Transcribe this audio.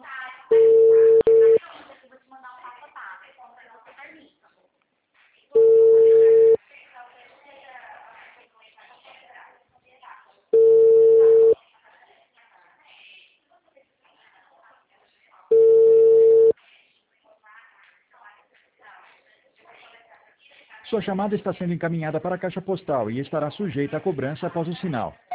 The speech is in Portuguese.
Sua chamada está sendo encaminhada para a caixa postal e estará sujeita a cobrança após o sinal.